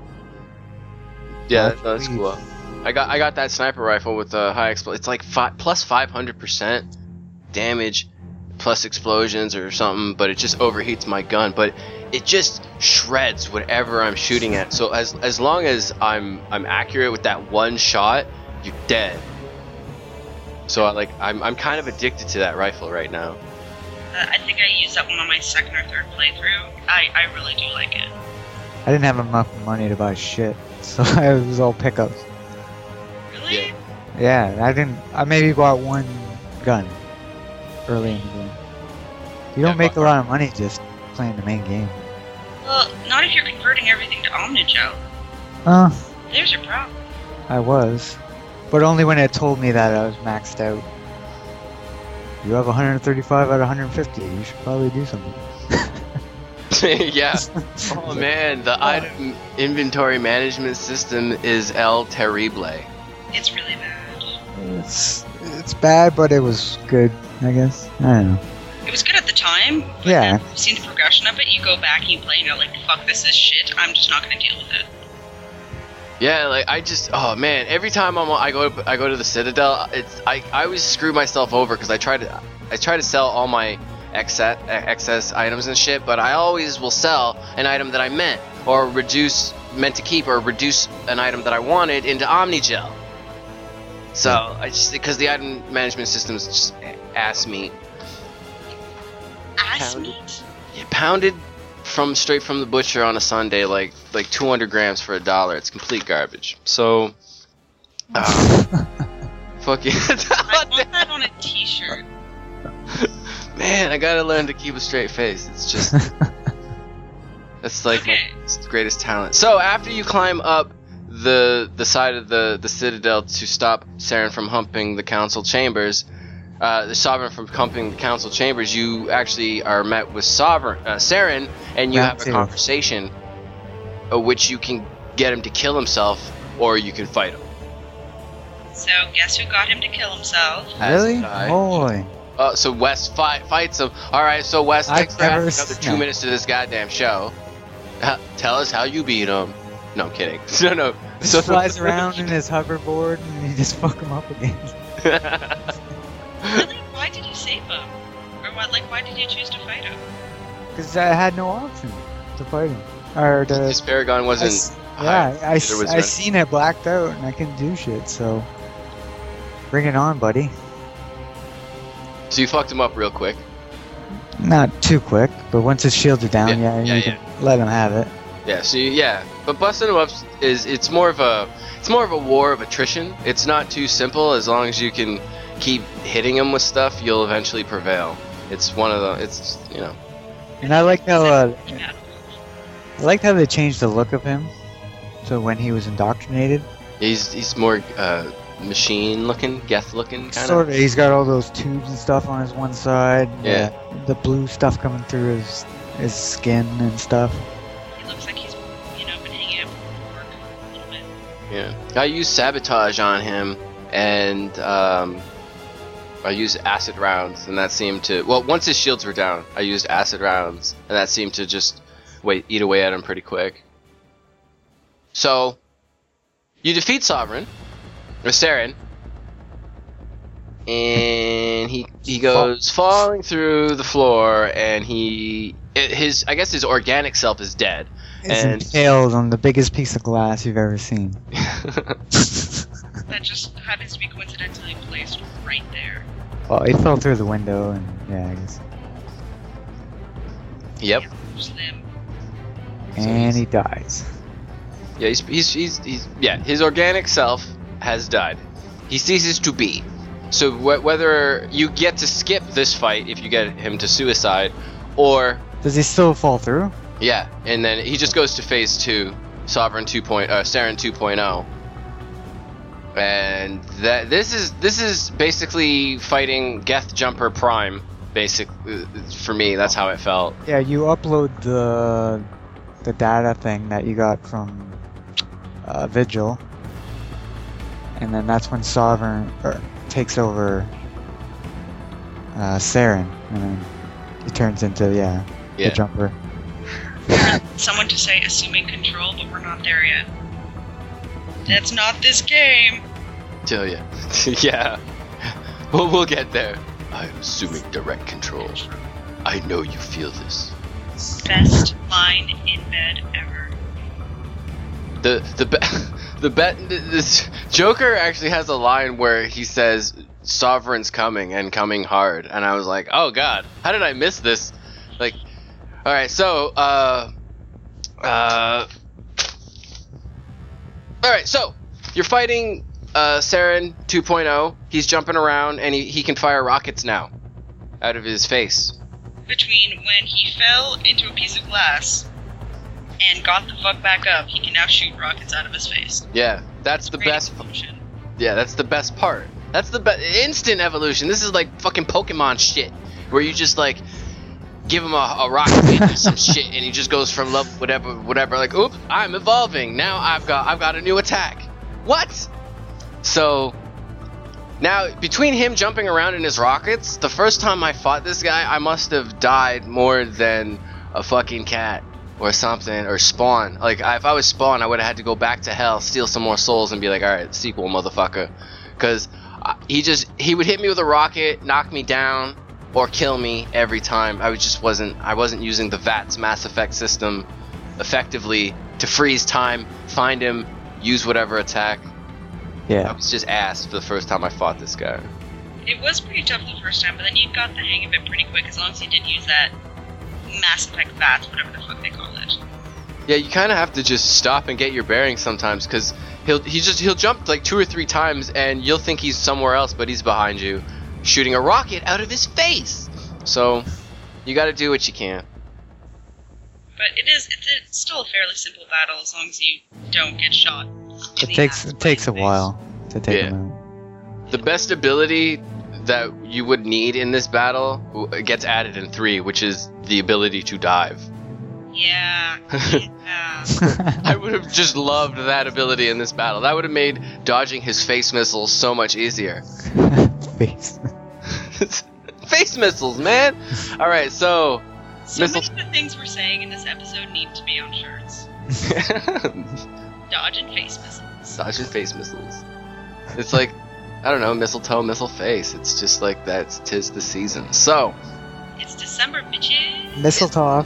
yeah. That's That's sweet. cool. I got I got that sniper rifle with the high expl. It's like fi- plus five hundred percent damage, plus explosions or something. But it just overheats my gun. But it just shreds whatever I'm shooting at. So as as long as I'm I'm accurate with that one shot, you're dead. So I like I'm I'm kind of addicted to that rifle right now. uh, I think I used that one on my second or third playthrough. I I really do like it. I didn't have enough money to buy shit, so it was all pickups. Really? Yeah. Yeah, I didn't. I maybe bought one gun early in the game. You don't Yeah, make a but- lot of money just playing the main game. Well, not if you're converting everything to Omnigel. Uh, There's your problem. I was, but only when it told me that I was maxed out. You have one hundred thirty-five out of one hundred fifty. You should probably do something. Yeah. Oh man, the item inventory management system is El Terrible. It's really bad. It's it's bad, but it was good, I guess. I don't know. It was good at the time. But Yeah. then you've seen the progression of it. You go back and you play, and you're like, "Fuck, this is shit. I'm just not gonna deal with it." Yeah, like I just, oh man, every time I'm, I go, I go to the Citadel, it's, I, I always screw myself over because I try to, I try to sell all my excess, excess items and shit, but I always will sell an item that I meant, or reduce, meant to keep, or reduce an item that I wanted into Omnigel. So I just, because the item management system is just ass meat. Ass Pounded. meat. Yeah, pounded from straight from the butcher on a Sunday, like like two hundred grams for a dollar. It's complete garbage. So, uh, fucking. I want that on a T-shirt. Man, I gotta learn to keep a straight face. It's just that's like Okay. my greatest talent. So after you climb up the the side of the the citadel to stop Saren from humping the council chambers, uh, the Sovereign from humping the council chambers, you actually are met with Sovereign uh, Saren, and you Round have a two. conversation, uh, which you can get him to kill himself, or you can fight him. So guess who got him to kill himself? As Really? did I. Holy. Uh, so Wes fight, fights him. All right, so Wes, I've thanks for adding never another s- two no. minutes to this goddamn show. Uh, tell us how you beat him. No, I'm kidding. No, no. He So flies around in his hoverboard and you just fuck him up again. Really? Why did you save him? Or what? Like, why did you choose to fight him? Because I had no option to fight him. Or to. This Paragon I wasn't. s- high. yeah, I, There was I run- seen it blacked out and I couldn't do shit, so. Bring it on, buddy. So you fucked him up real quick. Not too quick, but once his shields are down, Yeah, yeah, yeah, you can let him have it. Yeah. So you, yeah, but busting him up is it's more of a it's more of a war of attrition. It's not too simple. As long as you can keep hitting him with stuff, you'll eventually prevail. It's one of the. It's you know. And I like how uh, Yeah. I liked how they changed the look of him. So when he was indoctrinated, He's he's more uh, machine looking, Geth looking kind sort of, he's got all those tubes and stuff on his one side. Yeah. uh, the blue stuff coming through his his skin and stuff. He looks like he's, you know, been hanging out with work a little bit. Yeah. I used sabotage on him, and um, I used acid rounds, and that seemed to. Well, once his shields were down, I used acid rounds, and that seemed to just wait eat away at him pretty quick. So, you defeat Sovereign, or Saren, and he he goes falling through the floor, and he it, his I guess his organic self is dead. He's And- impaled on the biggest piece of glass you've ever seen. That just happens to be coincidentally placed right there. Well, he fell through the window, and yeah, I guess. Yep. Slim. And he dies. Yeah, he's, he's, he's, he's, yeah, his organic self has died. He ceases to be. So wh- whether you get to skip this fight if you get him to suicide, or, Does he still fall through? yeah, and then he just goes to phase two, Sovereign two point, uh, Saren two point oh. And that this is this is basically fighting Geth Jumper Prime, basic uh, for me. That's how it felt. Yeah, you upload the the data thing that you got from uh, Vigil, and then that's when Sovereign er, takes over uh, Saren, and then he turns into yeah, Yeah. the Jumper. Someone to say assuming control, but we're not there yet. That's not this game. Tell ya. Yeah. We'll, we'll get there. I'm assuming direct control. I know you feel this. Best line in bed ever. The the be- the bet this Joker actually has a line where he says Sovereign's coming and coming hard, and I was like, oh god, how did I miss this? Like, all right, so uh uh all right, so you're fighting uh Saren two point oh. He's jumping around and he, he can fire rockets now out of his face. Between when he fell into a piece of glass and got the fuck back up, he can now shoot rockets out of his face. Yeah, that's the Great best. evolution. Yeah, that's the best part. That's the best instant evolution. This is like fucking Pokemon shit, where you just like give him a, a rocket and some shit, and he just goes from level whatever, whatever. Like, oops, I'm evolving. Now I've got I've got a new attack. What? So now between him jumping around in his rockets, the first time I fought this guy, I must have died more than a fucking cat or something, or Spawn. Like, if I was Spawn, I would have had to go back to hell, steal some more souls, and be like, alright, sequel, motherfucker. Because he just, he would hit me with a rocket, knock me down, or kill me every time. I was just wasn't, I wasn't using the V A T's Mass Effect system effectively to freeze time, find him, use whatever attack. I Yeah, was just ass for the first time I fought this guy. It was pretty tough the first time, but then you got the hang of it pretty quick as long as you didn't use that Mass Effect V A T S, whatever the fuck they call it. Yeah, you kind of have to just stop and get your bearings sometimes, because he'll he just he'll jump like two or three times, and you'll think he's somewhere else, but he's behind you, shooting a rocket out of his face. So you got to do what you can. But it is it's, it's still a fairly simple battle as long as you don't get shot. It takes it takes a face. while to take Yeah. him out. The best ability that you would need in this battle gets added in three, which is the ability to dive. Yeah. yeah. I would have just loved that ability in this battle. That would have made dodging his face missiles so much easier. Face. Face missiles, man! Alright, so... So Missile- many of the things we're saying in this episode need to be on shirts. Dodge and face missiles. Dodge and face missiles. It's like, I don't know, mistletoe, missile face. It's just like that's tis the season. So... It's December, bitches. Mistletoe.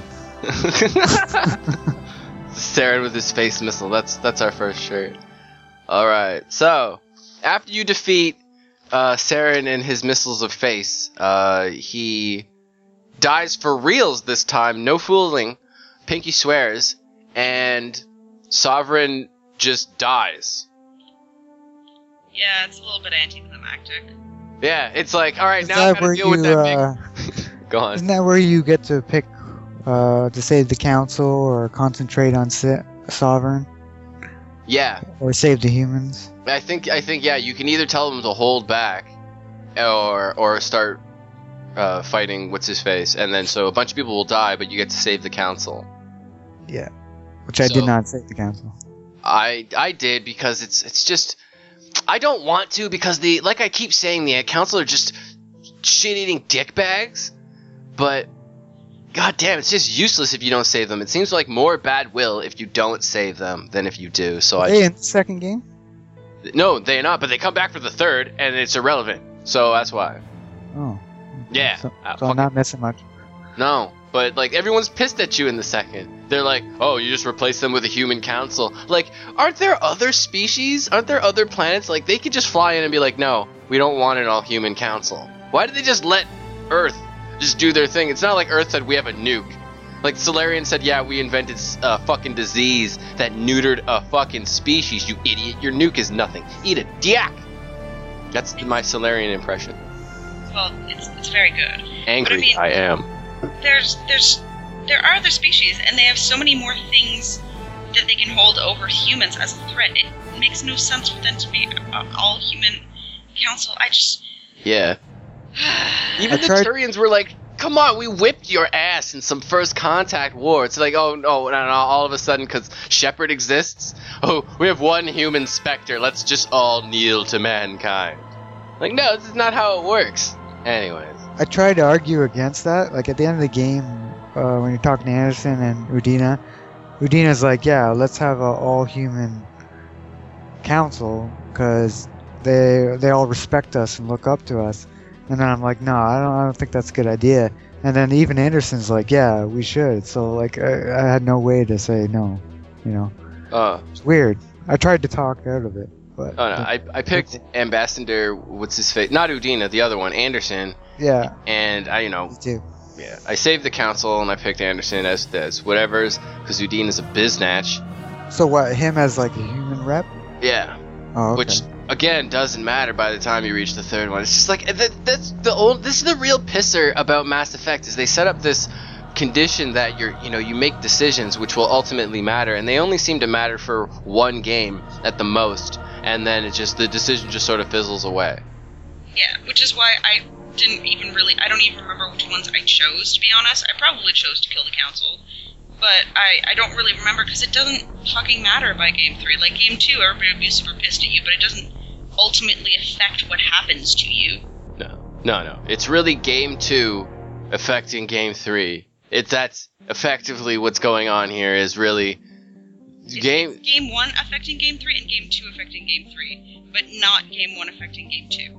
Saren with his face missile. That's that's our first shirt. Alright, so after you defeat uh, Saren and his missiles of face, uh, he dies for reals this time. No fooling. Pinky swears. And Sovereign just dies. Yeah, it's a little bit anticlimactic. Yeah, it's like, alright, Is now I that gotta where deal with you, that uh, big... Go on. Isn't that where you get to pick uh, to save the council or concentrate on sa- Sovereign Yeah. or save the humans? I think I think yeah, you can either tell them to hold back or or start uh, fighting what's his face, and then so a bunch of people will die, but you get to save the council. Yeah, which I So- did not save the council. I I did because it's it's just I don't want to because the like I keep saying the council are just shit-eating dickbags, but god damn, it's just useless if you don't save them. It seems like more bad will if you don't save them than if you do. So I Hey, in the second game? no, they're not, but they come back for the third, and it's irrelevant. So that's why. Oh. Yeah. So, Uh, so I'm not missing much. No, but like everyone's pissed at you in the second. They're like, "Oh, you just replace them with a human council." Like, aren't there other species? Aren't there other planets? Like, they could just fly in and be like, "No, we don't want an all-human council." Why did they just let Earth just do their thing? It's not like Earth said we have a nuke. Like Solarian said, "Yeah, we invented a fucking disease that neutered a fucking species." You idiot! Your nuke is nothing. Eat a dick. That's my Solarian impression. Well, it's it's very good. Angry, mean- I am. There's there's there are other species, and they have so many more things that they can hold over humans as a threat. It makes no sense for them to be an all-human council. I just Yeah. Even I the tried- Turians were like, "Come on, we whipped your ass in some first contact war." It's like, oh no, no, no all of a sudden, because Shepard exists, oh, we have one human Spectre. Let's just all kneel to mankind. Like, no, this is not how it works. Anyways, I tried to argue against that. Like at the end of the game, uh, when you're talking to Anderson and Udina, Udina's like, "Yeah, let's have a all-human council because they they all respect us and look up to us." And then I'm like, "No, I don't. I don't think that's a good idea." And then even Anderson's like, "Yeah, we should." So like, I, I had no way to say no. You know, uh, it's weird. I tried to talk out of it, but oh no, I, I picked Ambassador, what's his face? Not Udina, the other one, Anderson, yeah, and I, you know, me too. yeah, I saved the council and I picked Anderson as as whatever's, because Udina's a biznatch. So what? Him as like a human rep? Yeah. Oh, okay. Which again doesn't matter by the time you reach the third one. It's just like that, that's the old. This is the real pisser about Mass Effect is they set up this condition that you're, you know, you make decisions which will ultimately matter, and they only seem to matter for one game at the most, and then it just the decision just sort of fizzles away. Yeah, which is why I didn't even really. I don't even remember which ones I chose. To be honest, I probably chose to kill the council. But I, I don't really remember because it doesn't fucking matter by game three. Like game two, everybody would be super pissed at you, but it doesn't ultimately affect what happens to you. No, no, no. It's really game two affecting game three. It that's effectively what's going on here. Is really It's game. game one affecting game three and game two affecting game three, but not game one affecting game two.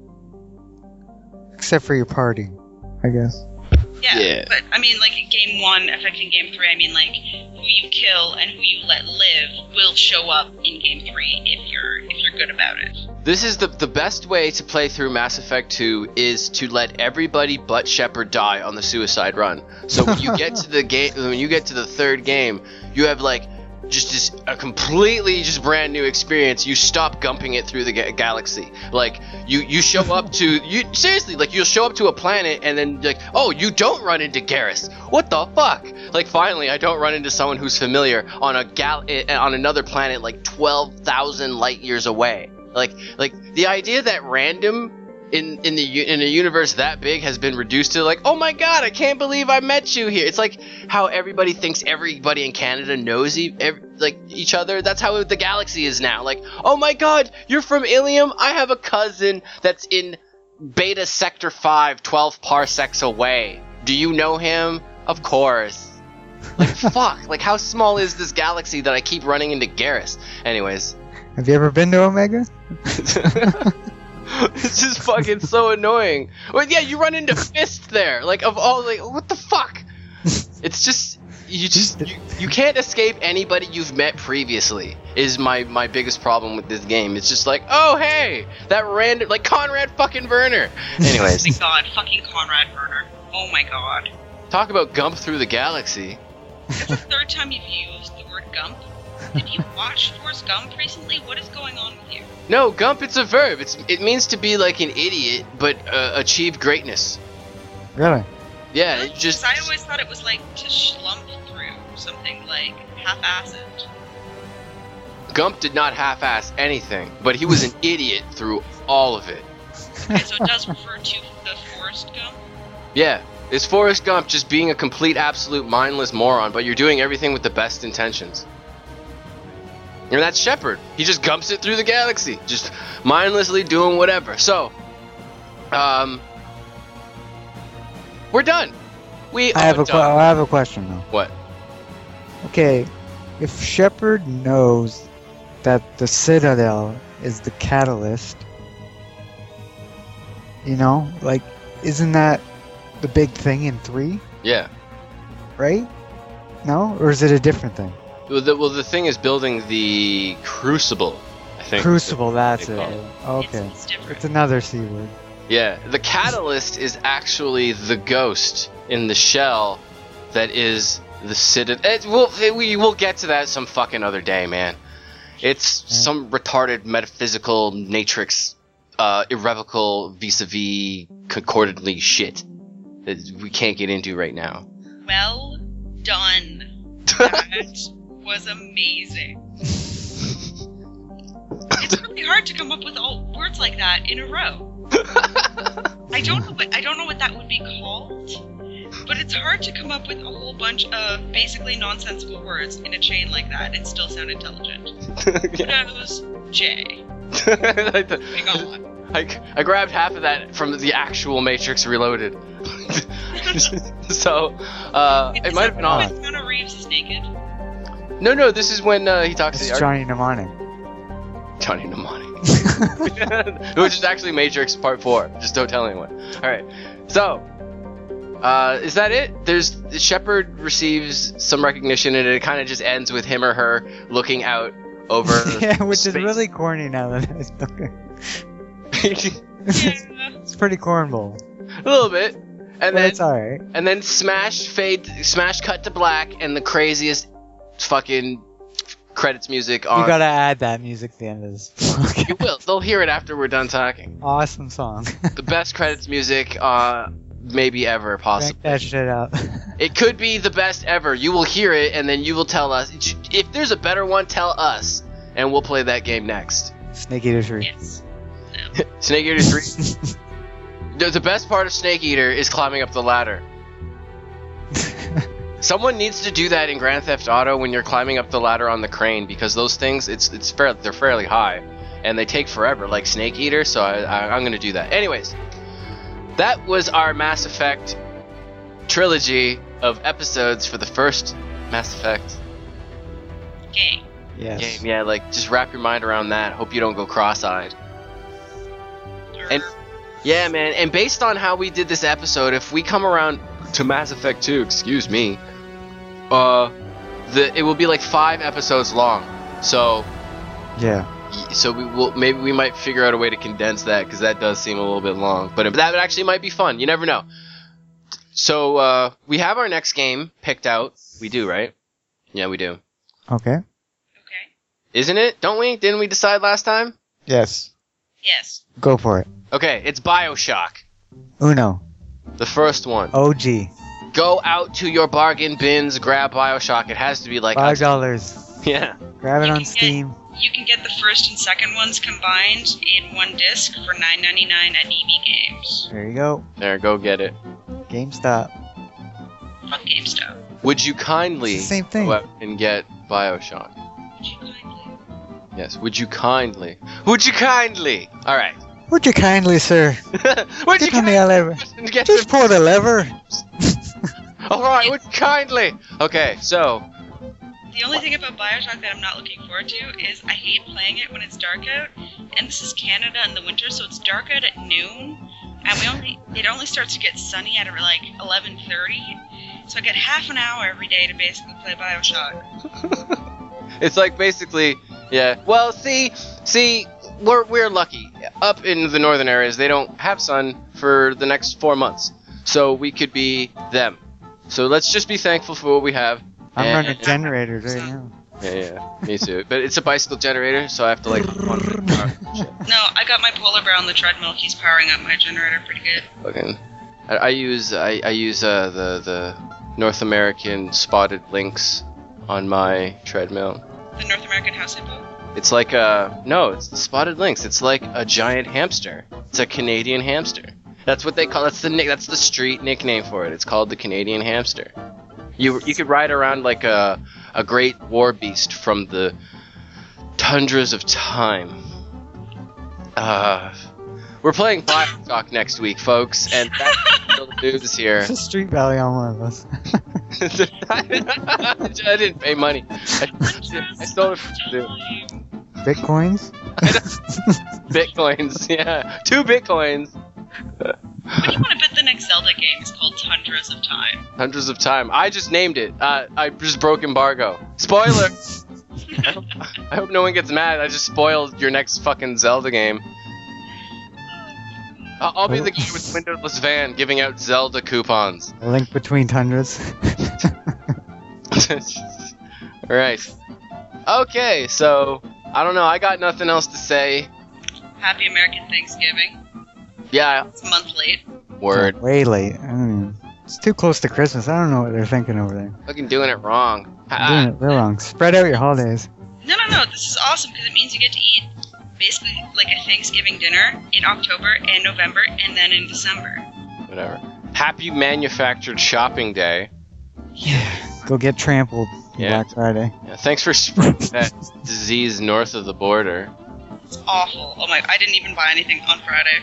Except for your party, I guess. Yeah, Yeah. but I mean, like game one affecting game three. I mean, like who you kill and who you let live will show up in game three if you're if you're good about it. This is the the best way to play through Mass Effect two is to let everybody but Shepard die on the suicide run. So when you get to the game, when you get to the third game, you have like just this a completely just brand new experience. You stop gumping it through the ga- galaxy. Like you you show up to you seriously like you'll show up to a planet and then like, oh, you don't run into Garrus. What the fuck? Like finally I don't run into someone who's familiar on a gal on another planet like twelve thousand light years away. Like like the idea that random in in the u- in a universe that big has been reduced to like, oh my god, I can't believe I met you here. It's like how everybody thinks everybody in Canada knows e- ev- like each other. That's how the galaxy is now. Like, oh my god, you're from Ilium. I have a cousin that's in Beta Sector five, twelve parsecs away. Do you know him? Of course. Like fuck. Like how small is this galaxy that I keep running into Garrus? Anyways. Have you ever been to Omega? It's just fucking so annoying. Well, yeah, you run into Fist there. Like, of all, like, what the fuck? It's just, you just, you, you can't escape anybody you've met previously, is my, my biggest problem with this game. It's just like, oh, hey, that random, like, Conrad fucking Werner. Anyways. Oh my god, fucking Conrad Werner. Oh my god. Talk about Gump through the galaxy. It's the third time you've used the word Gump. Have you watched Forrest Gump recently? What is going on with you? No, Gump, it's a verb. It's It means to be like an idiot, but uh, achieve greatness. Really? Yeah, it just... I always thought it was like to schlump through something like half-assed. Gump did not half-ass anything, but he was an idiot through all of it. Okay, so it does refer to the Forrest Gump? Yeah, it's Forrest Gump just being a complete, absolute, mindless moron, but you're doing everything with the best intentions. And that's Shepard. He just gumps it through the galaxy, just mindlessly doing whatever. So, um, we're done. We I have are a que- done. I have a question though. What? Okay, if Shepard knows that the Citadel is the catalyst, you know, like, isn't that the big thing in three? Yeah. Right? No, or is it a different thing? Well, the, well, the thing is building the Crucible, I think. Crucible, that's they it. call it. Okay, It's, it's different. it's another C word. Yeah, the Catalyst is actually the ghost in the shell that is the Citadel. It, we'll, it, we will get to that some fucking other day, man. It's Yeah. some retarded metaphysical matrix, uh, irrevocable vis-a-vis concordantly shit that we can't get into right now. Well done. That was amazing. It's really hard to come up with all words like that in a row. I don't know what I don't know what that would be called, but it's hard to come up with a whole bunch of basically nonsensical words in a chain like that and still sound intelligent. Kudos, J. Like the- Moving on. I, I grabbed half of that from the actual Matrix Reloaded. So, uh, it Is might that have been on. when Keanu Reeves is naked? No, no, this is when uh, he talks It's to the Johnny Mnemonic. Johnny Mnemonic. Which is actually Matrix Part four. Just don't tell anyone. Alright, so, uh, is that it? There's, Shepard receives some recognition and it kind of just ends with him or her looking out over Yeah, which space. is really corny now that I look at Yeah. It's pretty cornball. A little bit. And But then, it's alright. and then smash fade, smash cut to black and the craziest fucking credits music on. You gotta add that music at the end of this. You will. They'll hear it after we're done talking. Awesome song. The best credits music, uh, maybe ever, possibly. Crank that shit up. It could be the best ever. You will hear it, and then you will tell us. If there's a better one, tell us, and we'll play that game next. Snake Eater three. Yes. Snake Eater three. The the best part of Snake Eater is climbing up the ladder. Someone needs to do that in Grand Theft Auto when you're climbing up the ladder on the crane, because those things, it's it's fair, they're fairly high, and they take forever, like Snake Eater. So I, I, I'm gonna do that. Anyways, that was our Mass Effect trilogy of episodes for the first Mass Effect Game. Yes. game. Yeah, like just wrap your mind around that. Hope you don't go cross-eyed. And yeah, man, and based on how we did this episode, if we come around to Mass Effect two, excuse me, uh, the it will be like five episodes long. So Yeah. y- so we will maybe we might figure out a way to condense that because that does seem a little bit long. But that actually might be fun. You never know. So uh, we have our next game picked out. We do, right? Yeah, we do. Okay. Okay. Isn't it? Don't we? Didn't we decide last time? Yes. Yes. Go for it. Okay, it's BioShock. Uno. The first one. O G. Go out to your bargain bins, grab BioShock. It has to be like Five dollars. Yeah. Grab it You on can get- Steam. You can get the first and second ones combined in one disc for nine ninety-nine at E B Games. There you go. There, go get it. GameStop. Fuck GameStop. Would you kindly It's the same thing. go out and get BioShock? Would you kindly? Yes. Would you kindly? Would you kindly? All right. Would you kindly, sir? Would you Get on the kindly lever. get Just the- pull the lever. All right. Would you kindly? Okay. So. The only thing about Bioshock that I'm not looking forward to is I hate playing it when it's dark out, and this is Canada in the winter, so it's dark out at noon, and we only it only starts to get sunny at like eleven thirty, so I get half an hour every day to basically play Bioshock. It's like basically, yeah. Well, see, see, we're we're lucky. Up in the northern areas, they don't have sun for the next four months, so we could be them. So let's just be thankful for what we have. I'm And- running generators right now. Yeah, yeah, me too. But it's a bicycle generator, so I have to like. Shit. No, I got my polar bear on the treadmill. He's powering up my generator pretty good. Fucking, I, I use I, I use uh, the the North American spotted lynx on my treadmill. The North American house hippo. It's like a no, it's the spotted lynx. It's like a giant hamster. It's a Canadian hamster. That's what they call. That's the nick. That's the street nickname for it. It's called the Canadian hamster. You you could ride around like a a great war beast from the tundras of time. Uh, we're playing BioShock next week, folks, and that's the news here. It's a street valley on one of us. I didn't pay money. I, I stole it from you. Bitcoins? Bitcoins, yeah. Two bitcoins. What do you want to bet the next Zelda game is called Tundras of Time? Hundreds of time. I just named it. Uh, I just broke embargo. Spoiler! I, hope, I hope no one gets mad. I just spoiled your next fucking Zelda game. I'll, I'll be the guy with windowless van giving out Zelda coupons. A link between tundras. Right. Okay, so I don't know. I got nothing else to say. Happy American Thanksgiving. Yeah. It's a month late. Word. Way late. I mean, it's too close to Christmas. I don't know what they're thinking over there. Fucking doing it wrong. Doing it real wrong. Spread out your holidays. No, no, no. This is awesome because it means you get to eat basically like a Thanksgiving dinner in October and November and then in December. Whatever. Happy manufactured shopping day. Yeah. Go get trampled. Yeah. Black Friday. Yeah, thanks for spreading that disease north of the border. It's awful. Oh my! I didn't even buy anything on Friday.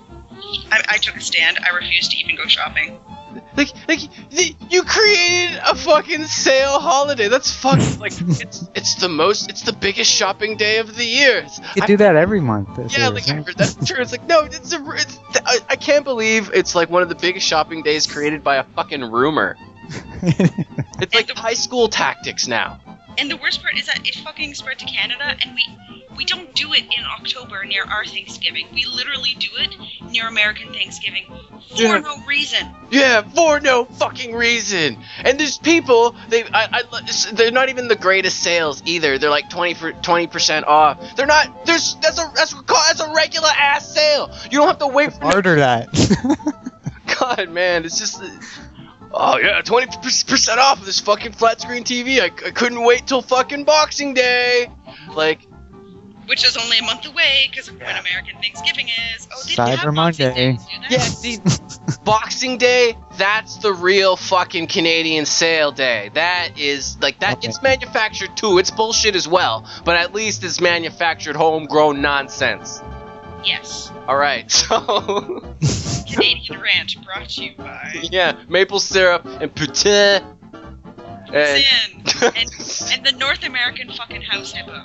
I, I took a stand. I refused to even go shopping. Like, like y- you created a fucking sale holiday. That's fucking like it's it's the most, it's the biggest shopping day of the year. It's, You I- do that every month. that's yeah, what like I'm I- that's true. It's like no, it's a, it's I, I can't believe it's like one of the biggest shopping days created by a fucking rumor. saying. It's like high school tactics now. And the worst part is that it fucking spread to Canada, and we we don't do it in October near our Thanksgiving. We literally do it near American Thanksgiving for Yeah. no reason. Yeah, for no fucking reason. And there's people, they, I, I, they're not even the greatest sales either. They're like twenty percent off. They're not. There's that's a that's, that's a regular ass sale. You don't have to wait for. Order that. God, man, it's just. Oh yeah, twenty percent off of this fucking flat screen T V. I, I couldn't wait till fucking Boxing Day. Like, Which is only a month away because of when Yeah. American Thanksgiving is. Oh, they Cyber have Boxing Monday. Day, do they? yeah, see, Boxing Day, that's the real fucking Canadian sale day. That is, like, that Okay. it's manufactured too. It's bullshit as well, but at least it's manufactured homegrown nonsense. Yes. Alright, so, Canadian Ranch brought to you by yeah, maple syrup and putain. And, Sin and, and the North American fucking house hippo.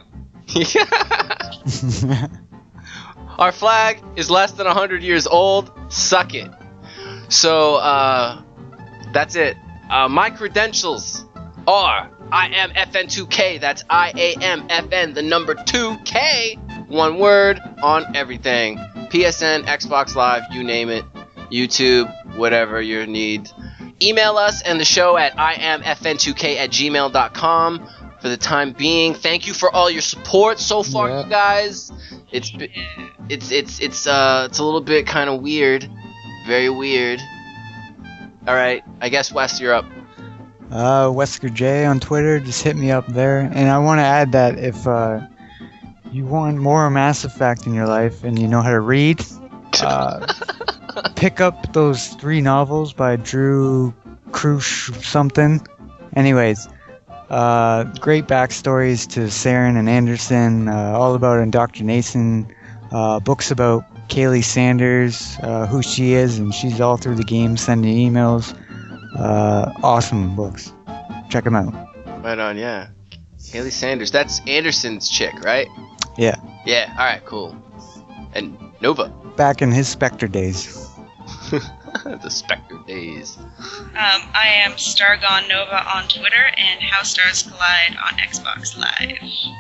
yeah. Our flag is less than one hundred years old. Suck it. So, uh, that's it. Uh, my credentials are I am F N two K. That's I A M F N, the number two K. one word, on everything. P S N, Xbox Live, you name it. YouTube, whatever your need. Email us and the show at I am F N two K at gmail dot com for the time being. Thank you for all your support so far, Yeah. you guys. It's bi- it's it's it's uh it's a little bit kind of weird, very weird. All right, I guess Wes, you're up. Uh, Wesker J on Twitter, just hit me up there. And I want to add that if uh, you want more Mass Effect in your life and you know how to read, uh, pick up those three novels by Drew Crush something. Anyways, uh, great backstories to Saren and Anderson, uh, all about indoctrination, uh, books about Kaylee Sanders, uh, who she is, and she's all through the game sending emails. Uh, awesome books. Check them out. Right on, yeah. Haley Sanders, that's Anderson's chick, right? Yeah. Yeah, alright, cool. And Nova. Back in his Spectre days. The Spectre days. Um, I am Stargone Nova on Twitter and How Stars Collide on Xbox Live.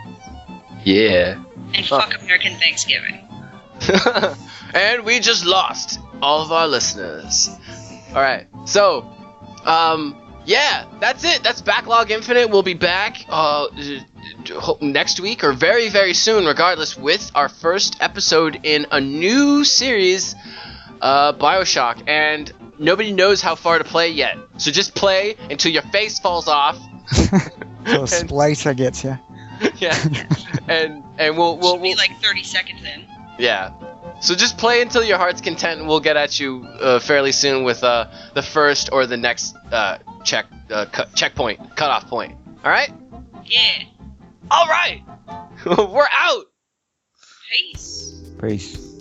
Yeah. And Oh. fuck American Thanksgiving. And we just lost all of our listeners. Alright, so, um, yeah, that's it. That's Backlog Infinite. We'll be back uh, next week or very, very soon, regardless, with our first episode in a new series, uh, Bioshock. And nobody knows how far to play yet. So just play until your face falls off. So And- Splicer gets ya. Yeah. And and we'll we'll, Should be we'll like thirty seconds in. yeah. So just play until your heart's content, and we'll get at you uh, fairly soon with uh, the first or the next uh, check uh, cu- checkpoint, cutoff point. All right. Yeah. All right. We're out. Peace. Peace.